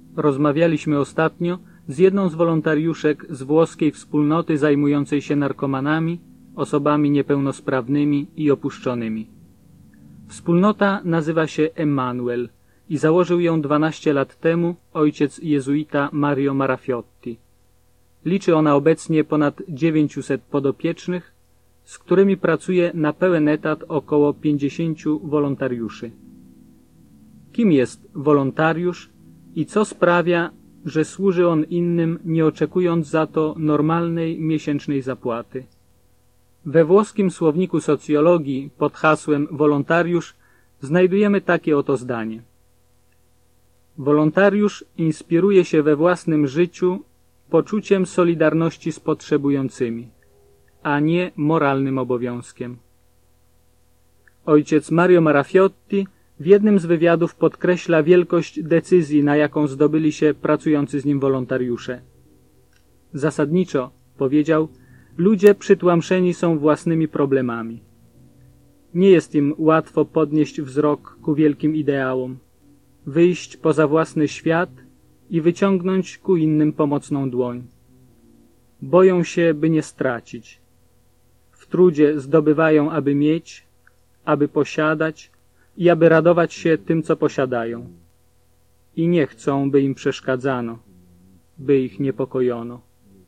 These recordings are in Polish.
Rozmawialiśmy ostatnio z jedną z wolontariuszek z włoskiej wspólnoty zajmującej się narkomanami, osobami niepełnosprawnymi i opuszczonymi. Wspólnota nazywa się Emmanuel i założył ją 12 lat temu ojciec jezuita Mario Marafiotti. Liczy ona obecnie ponad 900 podopiecznych, z którymi pracuje na pełen etat około 50 wolontariuszy. Kim jest wolontariusz i co sprawia, że służy on innym, nie oczekując za to normalnej miesięcznej zapłaty? We włoskim słowniku socjologii pod hasłem wolontariusz znajdujemy takie oto zdanie. Wolontariusz inspiruje się we własnym życiu poczuciem solidarności z potrzebującymi, a nie moralnym obowiązkiem. Ojciec Mario Marafiotti w jednym z wywiadów podkreśla wielkość decyzji, na jaką zdobyli się pracujący z nim wolontariusze. Zasadniczo, powiedział, ludzie przytłamszeni są własnymi problemami. Nie jest im łatwo podnieść wzrok ku wielkim ideałom, wyjść poza własny świat i wyciągnąć ku innym pomocną dłoń. Boją się, by nie stracić. W trudzie zdobywają, aby mieć, aby posiadać i aby radować się tym, co posiadają. I nie chcą, by im przeszkadzano, by ich niepokojono.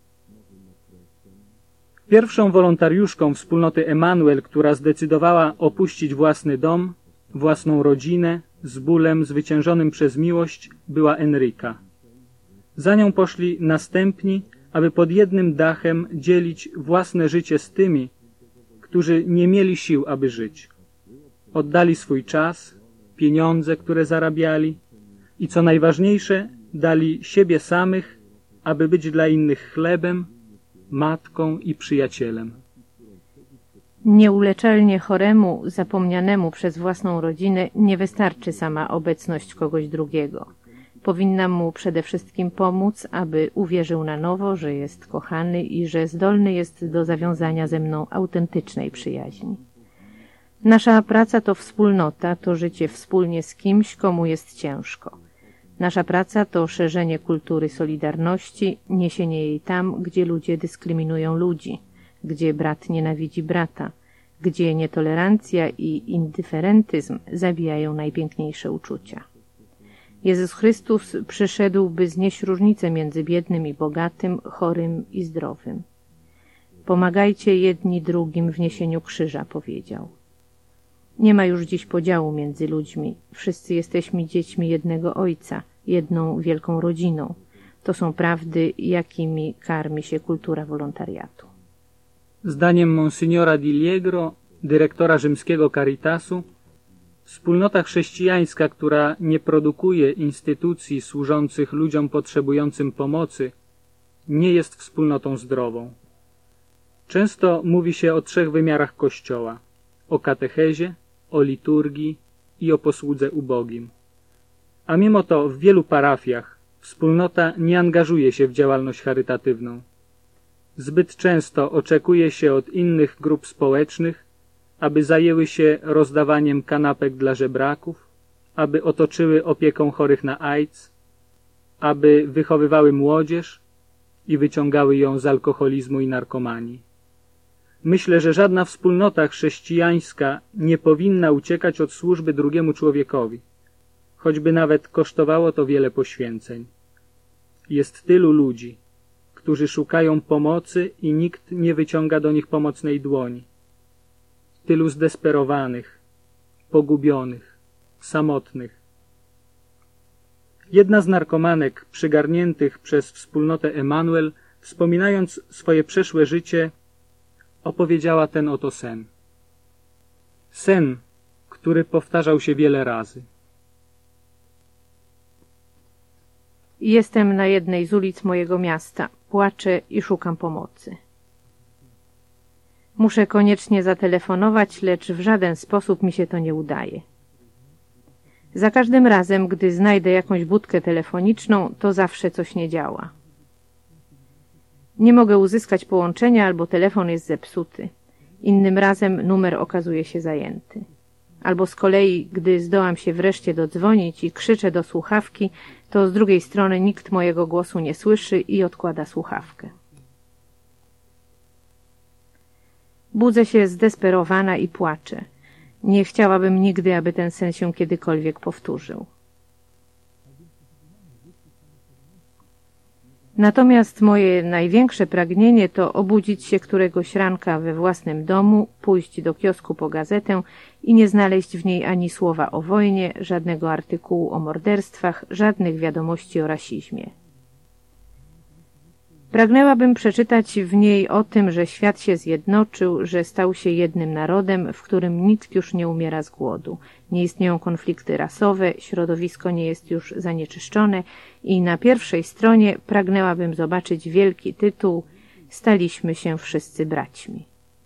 Pierwszą wolontariuszką wspólnoty Emmanuel, która zdecydowała opuścić własny dom, własną rodzinę, z bólem zwyciężonym przez miłość, była Enryka. Za nią poszli następni, aby pod jednym dachem dzielić własne życie z tymi, którzy nie mieli sił, aby żyć. Oddali swój czas, pieniądze, które zarabiali i co najważniejsze, dali siebie samych, aby być dla innych chlebem, matką i przyjacielem. Nieuleczalnie choremu, zapomnianemu przez własną rodzinę nie wystarczy sama obecność kogoś drugiego. Powinna mu przede wszystkim pomóc, aby uwierzył na nowo, że jest kochany i że zdolny jest do zawiązania ze mną autentycznej przyjaźni. Nasza praca to wspólnota, to życie wspólnie z kimś, komu jest ciężko. Nasza praca to szerzenie kultury solidarności, niesienie jej tam, gdzie ludzie dyskryminują ludzi, gdzie brat nienawidzi brata, gdzie nietolerancja i indyferentyzm zabijają najpiękniejsze uczucia. Jezus Chrystus przyszedł, by znieść różnicę między biednym i bogatym, chorym i zdrowym. Pomagajcie jedni drugim w niesieniu krzyża, powiedział. Nie ma już dziś podziału między ludźmi. Wszyscy jesteśmy dziećmi jednego Ojca, jedną wielką rodziną. To są prawdy, jakimi karmi się kultura wolontariatu. Zdaniem Monsignora Diliegro, dyrektora rzymskiego Caritasu, wspólnota chrześcijańska, która nie produkuje instytucji służących ludziom potrzebującym pomocy, nie jest wspólnotą zdrową. Często mówi się o 3 wymiarach Kościoła: o katechezie, o liturgii i o posłudze ubogim. A mimo to w wielu parafiach wspólnota nie angażuje się w działalność charytatywną. Zbyt często oczekuje się od innych grup społecznych, aby zajęły się rozdawaniem kanapek dla żebraków, aby otoczyły opieką chorych na AIDS, aby wychowywały młodzież i wyciągały ją z alkoholizmu i narkomanii. Myślę, że żadna wspólnota chrześcijańska nie powinna uciekać od służby drugiemu człowiekowi, choćby nawet kosztowało to wiele poświęceń. Jest tylu ludzi, którzy szukają pomocy i nikt nie wyciąga do nich pomocnej dłoni. Tylu zdesperowanych, pogubionych, samotnych. Jedna z narkomanek przygarniętych przez wspólnotę Emmanuel, wspominając swoje przeszłe życie, opowiedziała ten oto sen. Sen, który powtarzał się wiele razy. Jestem na jednej z ulic mojego miasta. Płaczę i szukam pomocy. Muszę koniecznie zatelefonować, lecz w żaden sposób mi się to nie udaje. Za każdym razem, gdy znajdę jakąś budkę telefoniczną, to zawsze coś nie działa. Nie mogę uzyskać połączenia albo telefon jest zepsuty. Innym razem numer okazuje się zajęty. Albo z kolei, gdy zdołam się wreszcie dodzwonić i krzyczę do słuchawki, to z drugiej strony nikt mojego głosu nie słyszy i odkłada słuchawkę. Budzę się zdesperowana i płaczę. Nie chciałabym nigdy, aby ten sen się kiedykolwiek powtórzył. Natomiast moje największe pragnienie to obudzić się któregoś ranka we własnym domu, pójść do kiosku po gazetę i nie znaleźć w niej ani słowa o wojnie, żadnego artykułu o morderstwach, żadnych wiadomości o rasizmie. Pragnęłabym przeczytać w niej o tym, że świat się zjednoczył, że stał się jednym narodem, w którym nikt już nie umiera z głodu. Nie istnieją konflikty rasowe, środowisko nie jest już zanieczyszczone i na pierwszej stronie pragnęłabym zobaczyć wielki tytuł „Staliśmy się wszyscy braćmi”.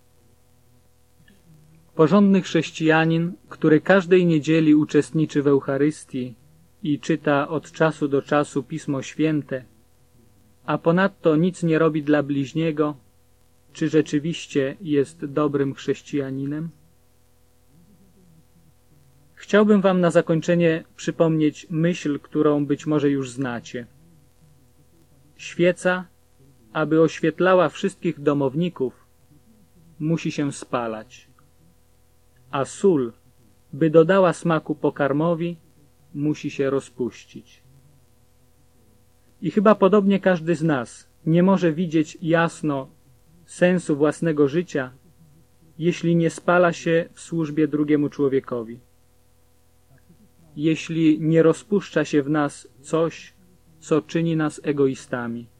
Porządny chrześcijanin, który każdej niedzieli uczestniczy w Eucharystii i czyta od czasu do czasu Pismo Święte, a ponadto nic nie robi dla bliźniego, czy rzeczywiście jest dobrym chrześcijaninem? Chciałbym wam na zakończenie przypomnieć myśl, którą być może już znacie. Świeca, aby oświetlała wszystkich domowników, musi się spalać, a sól, by dodała smaku pokarmowi, musi się rozpuścić. I chyba podobnie każdy z nas nie może widzieć jasno sensu własnego życia, jeśli nie spala się w służbie drugiemu człowiekowi. Jeśli nie rozpuszcza się w nas coś, co czyni nas egoistami.